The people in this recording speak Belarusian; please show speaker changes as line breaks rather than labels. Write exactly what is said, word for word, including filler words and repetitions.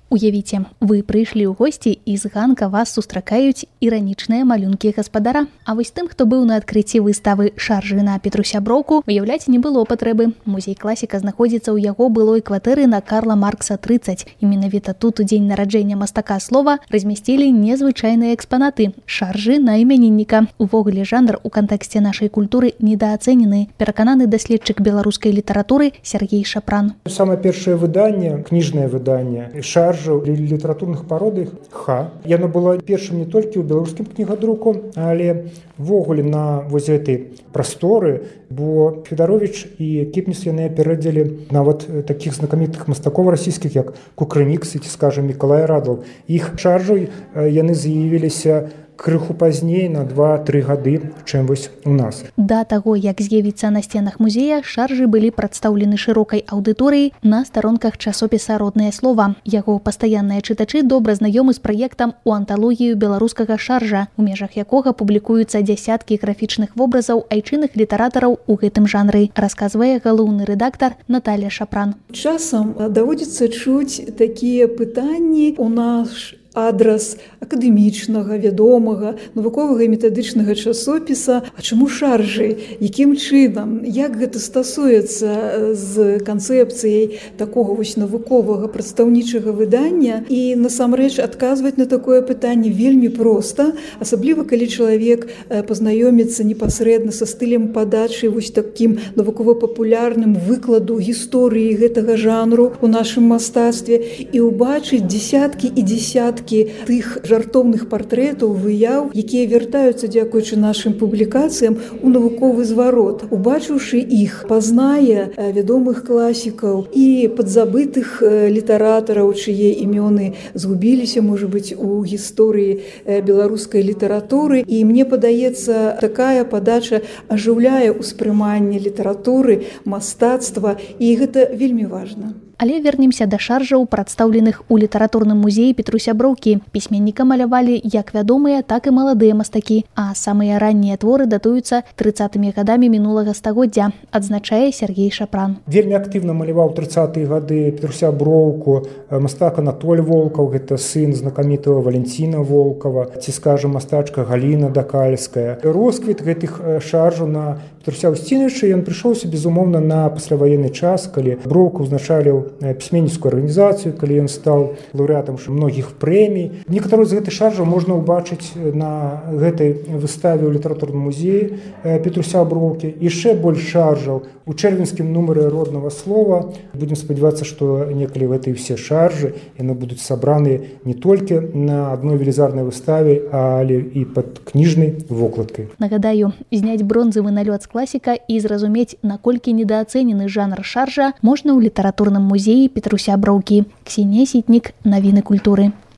Уявіце, вы прыйшлі ў госці і з ганка вас сустракаюць іранічныя малюнкі гаспадара. А вось тым, хто быў на адкрыцці выставы «Шаржы на Петру Сяброўку», уяўляць не было патрэбы. Музей класіка знаходзіцца ў яго былой кватэры на Карла Маркса трыццаць. І менавіта тут у дзень нараджэння мастака слова размясцілі незвычайныя экспанаты – шаржы на імянінніка. Увогуле жанр у кантэксце нашай культуры недаацэнены, перакананы даследчык беларускай літаратуры Сергей Шапран.
Самае першае выданне, кніжнае выданне «Шаржы» літаратурных пародый «Ха». Яно было першым не толькі ў беларускім кнігадруку, але ввогуле на вось гэтай прасторы, бо Федарович і Кіпніс яны апярэдзілі нават такіх знакамітых мастакоў расійскіх, як Кукрыникс ці, скажем, Мікалай Радл. Іх шаржы яны з'явіліся крыху пазней на два-тры гады, чым вось у нас.
Да таго, як з'явіцца на сценах музея, шаржы былі прадстаўлены шырокай аўдыторыі на старонках часопіса «Роднае слова». Яго пастаянныя чытачы добра знаёмы з праектам у анталогію беларускага шаржа, у межах якога публікуюцца дзясяткі графічных вобразаў айчынных літаратараў у гэтым жанры, расказвае галоўны рэдактар Наталья Шапран.
Часам даводзіцца чуць такія пытанні у наш адрас акадэмічнага, вядомага, навуковага і метадычнага часопіса. А чаму шаржы? Якім чынам? Як гэта стасуецца з канцэпцыяй такога вось навуковага прадстаўнічага выдання? І насамрэч адказваць на такое пытанне вельмі проста, асабліва калі чалавек пазнаёміцца непасрэдна са стылем падачы вось такім навукова-папулярным выкладу гісторыі гэтага жанру ў нашым мастацтве і ўбачыць дзесяткі і дзесяткі тых жартоўных партрэтаў, выяў, якія вяртаюцца дзякуючы нашым публікацыям у навуковы зварот. Убачыўшы іх, пазнае вядомых класікаў і падзабытых літаратараў, чые імёны згубіліся, можа быць, у гісторыі беларускай літаратуры. І мне падаецца, такая падача ажыўляе ўспрыманне літаратуры, мастацтва, і гэта вельмі важна.
Але вернемся да шаржаў, прадстаўленых у літаратурным музеі Петру Сяброўкі. Пісьменніка малявалі як вядомыя, так і маладыя мастакі, а самыя раннія творы датуюцца трыццатымі гадамі мінулага стагоддзя, адзначае Сергей Шапран.
Вельмі актыўна маляваў трыццатыя гады Петру Сяброўку мастак Анатоль Волкаў, гэта сын знакамітага Валентина Волкова, ці, скажем, мастачка Галіна Дакальская. Росквіт гэтых шаржаў на Петруся Устіновича ён прыйшоўся, безумоўна, на пасляваенны час, калі Броўка ўзначаліў пісьменніцкую арганізацыю, калі ён стаў лаўрэатам многіх прэмій. Некаторыя з гэтых шаржаў можна ўбачыць на гэтай выставе ў літаратурным музеі Петру Сяброўкі. Яшчэ больш шаржаў у чэрвеньскім нумары «Роднага слова». Будзем спадзявацца, што некалі гэтыя ўсе шаржы яны будуць сабраны не толькі на адной велізарнай выставе, але і пад кніжнай вокладкай.
Нагадаю, зняць бронзавы налёт з класіка і зразумець, наколькі недаацэнены жанр шаржа, можна ў літаратурным музеі Петру Сяброўкі. Ксенія Сітнік, навіны культуры.